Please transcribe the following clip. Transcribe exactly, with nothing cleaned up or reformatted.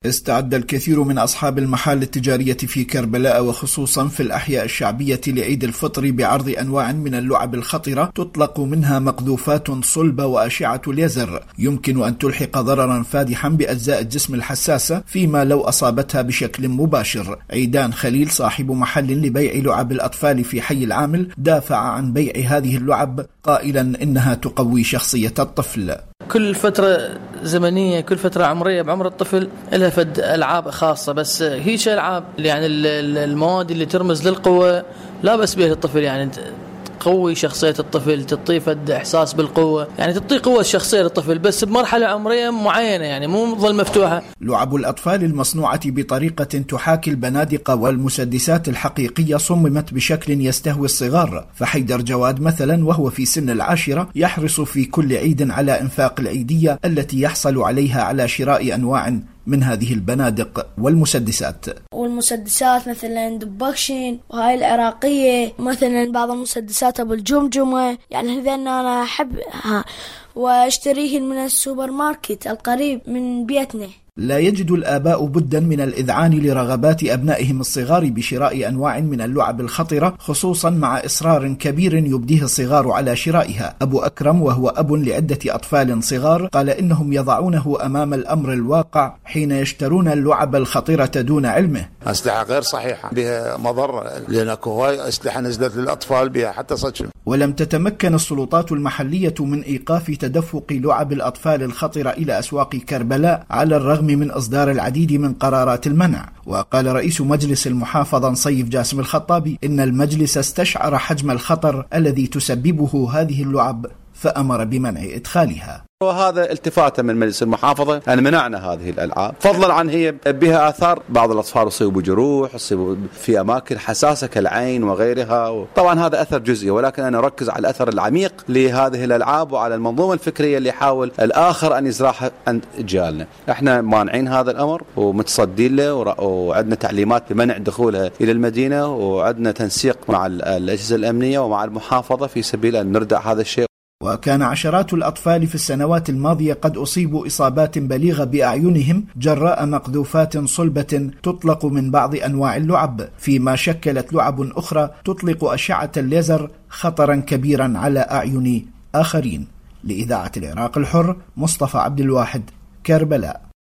استعد الكثير من أصحاب المحال التجارية في كربلاء وخصوصا في الأحياء الشعبية لعيد الفطر بعرض أنواع من اللعب الخطرة تطلق منها مقذوفات صلبة وأشعة ليزر يمكن أن تلحق ضررا فادحا بأجزاء الجسم الحساسة فيما لو أصابتها بشكل مباشر. عيدان خليل صاحب محل لبيع لعب الأطفال في حي العامل دافع عن بيع هذه اللعب قائلا إنها تقوي شخصية الطفل. كل فترة زمنية كل فترة عمرية بعمر الطفل لها فد ألعاب خاصة، بس هيش ألعاب يعني المواد اللي ترمز للقوة لا بس بها الطفل، يعني تقوي شخصية الطفل، تعطيه فد إحساس بالقوة، يعني تعطيه قوة شخصية للطفل بس بمرحلة عمرية معينة، يعني مو ظل مفتوحة. لعب الأطفال المصنوعة بطريقة تحاكي البنادق والمسدسات الحقيقية صممت بشكل يستهوي الصغار، فحيدر جواد مثلا وهو في سن العاشرة يحرص في كل عيد على إنفاق العيدية التي يحصل عليها على شراء أنواع من هذه البنادق والمسدسات. والمسدسات مثلا دباكشن وهاي العراقية، مثلا بعض المسدسات أبو الجمجمة، يعني هذا أنا أحبها واشتريه من السوبر ماركت القريب من بيتنا. لا يجد الآباء بدا من الإذعان لرغبات أبنائهم الصغار بشراء أنواع من اللعب الخطرة، خصوصا مع إصرار كبير يبديه الصغار على شرائها. أبو أكرم وهو أب لعدة أطفال صغار قال إنهم يضعونه أمام الأمر الواقع حين يشترون اللعب الخطيرة دون علمه. أسلحة غير صحيحة بها مضرة، لأن هواي أسلحة نزلت للأطفال بها حتى صدم. ولم تتمكن السلطات المحلية من إيقاف تدفق لعب الأطفال الخطرة إلى أسواق كربلاء على الرغم من إصدار العديد من قرارات المنع. وقال رئيس مجلس المحافظة نصيف جاسم الخطابي إن المجلس استشعر حجم الخطر الذي تسببه هذه اللعب فأمر بمنع إدخالها. وهذا التفاته من مجلس المحافظة أن منعنا هذه الألعاب، فضلا عن هي بها آثار، بعض الأطفال يصيبوا جروح، يصيبوا في أماكن حساسة كالعين وغيرها. طبعا هذا أثر جزئي، ولكن أنا أركز على الأثر العميق لهذه الألعاب وعلى المنظومة الفكرية اللي يحاول الآخر أن يزرعها عند أجيالنا. احنا مانعين هذا الأمر ومتصدين له، وعندنا تعليمات بمنع دخولها إلى المدينة، وعندنا تنسيق مع الأجهزة الأمنية ومع المحافظة في سبيل أن نردع هذا الشيء. وكان عشرات الأطفال في السنوات الماضية قد أصيبوا إصابات بليغة بأعينهم جراء مقذوفات صلبة تطلق من بعض أنواع اللعب، فيما شكلت لعب أخرى تطلق أشعة الليزر خطرا كبيرا على أعين آخرين. لإذاعة العراق الحر، مصطفى عبد الواحد، كربلاء.